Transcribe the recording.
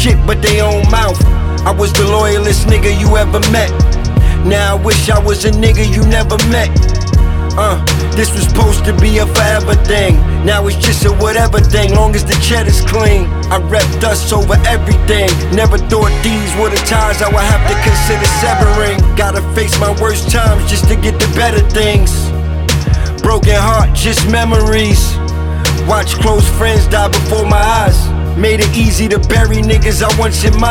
shit but they own mouth. I was the loyalest nigga you ever met. Now I wish I was a nigga you never met. This was supposed to be a forever thing. Now it's just a whatever thing, long as the cheddar's clean. I rep dust over everything. Never thought these were the times I would have to consider severing. Gotta face my worst times just to get the better things. Broken heart, just memories. Watch close friends die before my eyes. Made it easy to bury niggas I once admired.